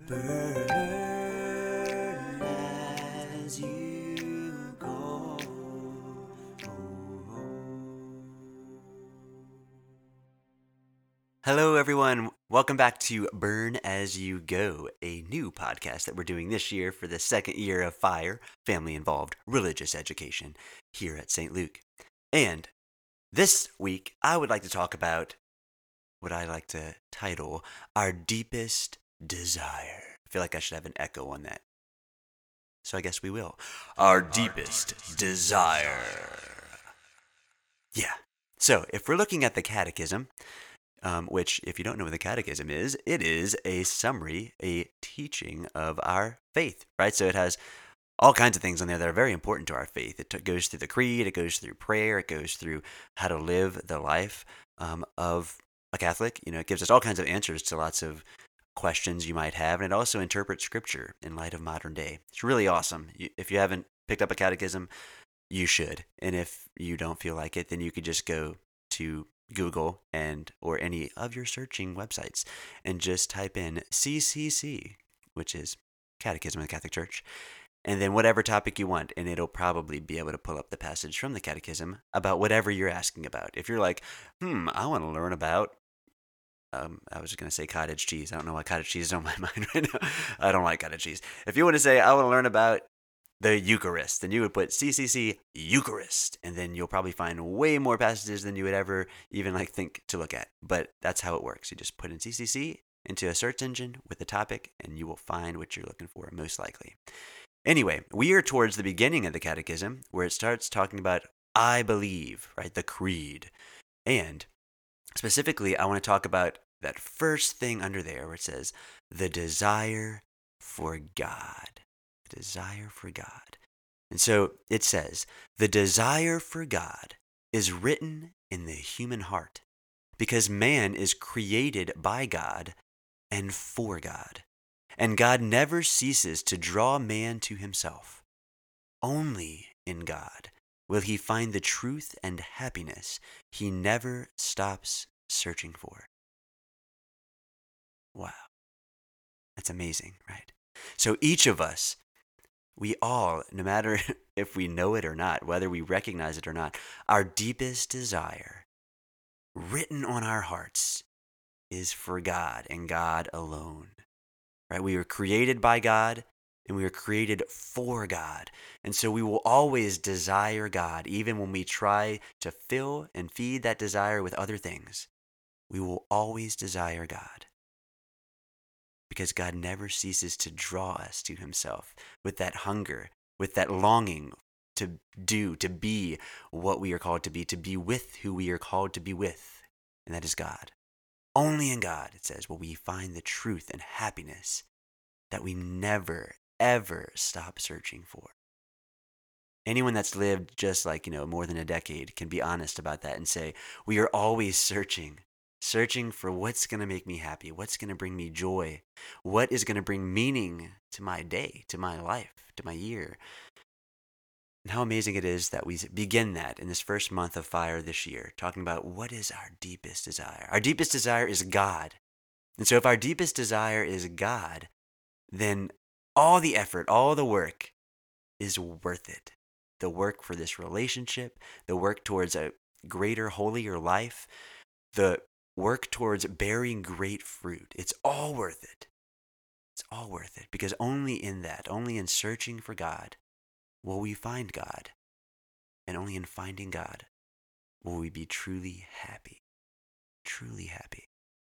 Burn as you go. Hello, everyone. Welcome back to Burn As You Go, a new podcast that we're doing this year for the second year of FIRE, Family Involved Religious Education, here at St. Luke. And this week, I would like to talk about what I like to title Our Deepest Desire. I feel like I should have an echo on that. So I guess we will. Our deepest desire. Yeah. So if we're looking at the catechism, which, if you don't know what the catechism is, it is a summary, a teaching of our faith, right? So it has all kinds of things on there that are very important to our faith. It goes through the creed, it goes through prayer, it goes through how to live the life of a Catholic. You know, it gives us all kinds of answers to lots of questions you might have, and it also interprets scripture in light of modern day. It's really awesome. If you haven't picked up a catechism, you should. And if you don't feel like it, then you could just go to Google or any of your searching websites and just type in CCC, which is Catechism of the Catholic Church, and then whatever topic you want, and it'll probably be able to pull up the passage from the Catechism about whatever you're asking about. If you're like, I want to learn about I was just going to say cottage cheese. I don't know why cottage cheese is on my mind right now. I don't like cottage cheese. If you want to say, I want to learn about the Eucharist, then you would put CCC Eucharist, and then you'll probably find way more passages than you would ever even think to look at. But that's how it works. You just put in CCC into a search engine with the topic, and you will find what you're looking for, most likely. Anyway, we are towards the beginning of the Catechism, where it starts talking about I believe, right? The creed. And specifically, I want to talk about that first thing under there where it says, the desire for God. The desire for God. And so it says, the desire for God is written in the human heart because man is created by God and for God. And God never ceases to draw man to himself. Only in God will he find the truth and happiness he never stops searching for. Wow, that's amazing, right? So each of us, we all, no matter if we know it or not, whether we recognize it or not, our deepest desire written on our hearts is for God and God alone, right? We were created by God and we were created for God. And so we will always desire God, even when we try to fill and feed that desire with other things. We will always desire God because God never ceases to draw us to himself with that hunger, with that longing to do, to be what we are called to be with who we are called to be with, and that is God. Only in God, it says, will we find the truth and happiness that we never, ever stop searching for. Anyone that's lived just more than a decade can be honest about that and say, we are always searching for what's going to make me happy, what's going to bring me joy, what is going to bring meaning to my day, to my life, to my year. And how amazing it is that we begin that in this first month of FIRE this year, talking about what is our deepest desire. Our deepest desire is God. And so if our deepest desire is God, then all the effort, all the work is worth it. The work for this relationship, the work towards a greater, holier life, the work towards bearing great fruit. It's all worth it. It's all worth it because only in that, only in searching for God, will we find God. And only in finding God will we be truly happy. Truly happy.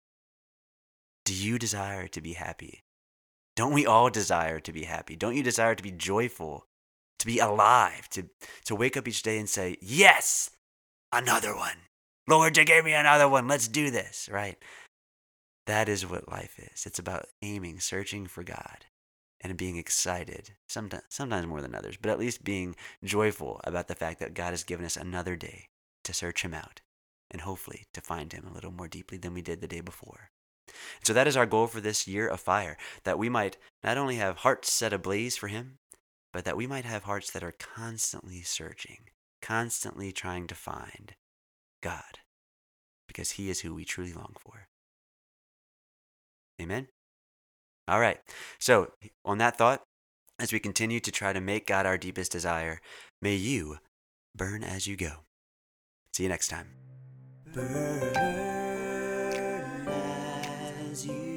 Do you desire to be happy? Don't we all desire to be happy? Don't you desire to be joyful, to be alive, to wake up each day and say, yes, another one. Lord, you gave me another one. Let's do this, right? That is what life is. It's about aiming, searching for God, and being excited, sometimes more than others, but at least being joyful about the fact that God has given us another day to search him out and hopefully to find him a little more deeply than we did the day before. So that is our goal for this year of FIRE, that we might not only have hearts set ablaze for him, but that we might have hearts that are constantly searching, constantly trying to find God, because he is who we truly long for. Amen? All right. So, on that thought, as we continue to try to make God our deepest desire, may you burn as you go. See you next time. Burn as you